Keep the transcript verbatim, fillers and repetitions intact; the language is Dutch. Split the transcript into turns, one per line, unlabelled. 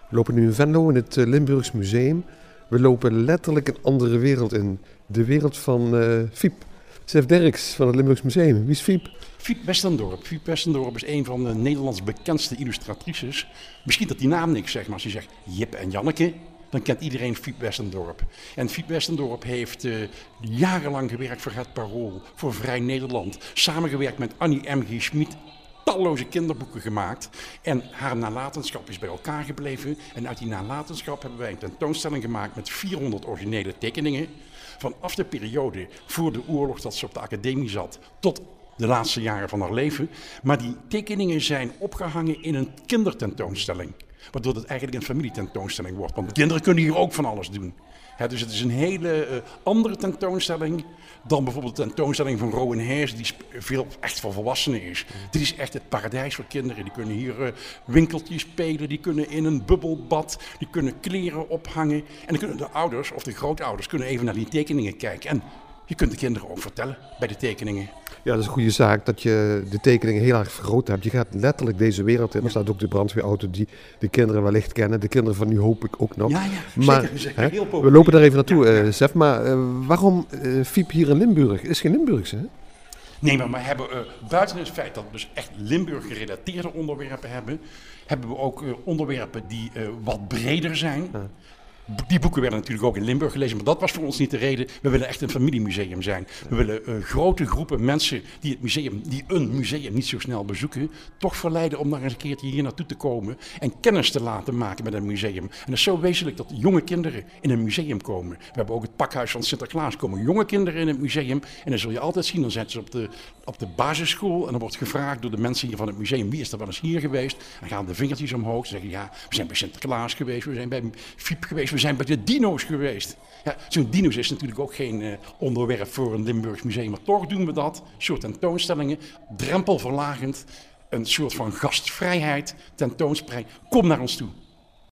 We lopen nu in Venlo in het Limburgs Museum. We lopen letterlijk een andere wereld in. De wereld van uh, Fiep. Sef Derks van het Limburgs Museum. Wie is Fiep?
Fiep Westendorp. Fiep Westendorp is een van de Nederlands bekendste illustratrices. Misschien dat die naam niks zegt, maar als je zegt Jip en Janneke, dan kent iedereen Fiep Westendorp. En Fiep Westendorp heeft uh, jarenlang gewerkt voor het Parool, voor Vrij Nederland. Samengewerkt met Annie M G. Schmid. Talloze kinderboeken gemaakt en haar nalatenschap is bij elkaar gebleven. En uit die nalatenschap hebben wij een tentoonstelling gemaakt met vierhonderd originele tekeningen. Vanaf de periode voor de oorlog dat ze op de academie zat tot de laatste jaren van haar leven. Maar die tekeningen zijn opgehangen in een kindertentoonstelling. Waardoor het eigenlijk een familietentoonstelling wordt. Want kinderen kunnen hier ook van alles doen. He, dus het is een hele uh, andere tentoonstelling dan bijvoorbeeld de tentoonstelling van Rowan Heers, die veel echt voor volwassenen is. Mm. Dit is echt het paradijs voor kinderen. Die kunnen hier uh, winkeltjes spelen, die kunnen in een bubbelbad, die kunnen kleren ophangen. En dan kunnen de ouders of de grootouders kunnen even naar die tekeningen kijken. En je kunt de kinderen ook vertellen bij de tekeningen.
Ja, dat is een goede zaak dat je de tekeningen heel erg vergroot hebt. Je gaat letterlijk deze wereld in. Er staat ook de brandweerauto die de kinderen wellicht kennen. De kinderen van nu hoop ik ook nog.
Ja, ja,
maar,
zeker. zeker
hè,
heel
we lopen daar even naartoe,
ja, ja.
Uh, Sef. Maar uh, waarom uh, Fiep hier in Limburg? Het is geen Limburgse, hè?
Nee, maar we hebben uh, buiten het feit dat we dus echt Limburg gerelateerde onderwerpen hebben, hebben we ook uh, onderwerpen die uh, wat breder zijn. Ja. Die boeken werden natuurlijk ook in Limburg gelezen, maar dat was voor ons niet de reden. We willen echt een familiemuseum zijn. We willen uh, grote groepen mensen die het museum, die een museum niet zo snel bezoeken, toch verleiden om nog eens een keertje hier naartoe te komen en kennis te laten maken met een museum. En het is zo wezenlijk dat jonge kinderen in een museum komen. We hebben ook het pakhuis van Sinterklaas, komen jonge kinderen in het museum. En dan zul je altijd zien, dan zijn ze op de, op de basisschool en dan wordt gevraagd door de mensen hier van het museum, wie is er wel eens hier geweest? Dan gaan de vingertjes omhoog en zeggen, ja, we zijn bij Sinterklaas geweest, we zijn bij Fiep geweest, we zijn bij de dino's geweest. Ja, zo'n dino's is natuurlijk ook geen uh, onderwerp voor een Limburgs museum, maar toch doen we dat. Een soort tentoonstellingen, drempelverlagend, een soort van gastvrijheid, tentoonspreiding. Kom naar ons toe.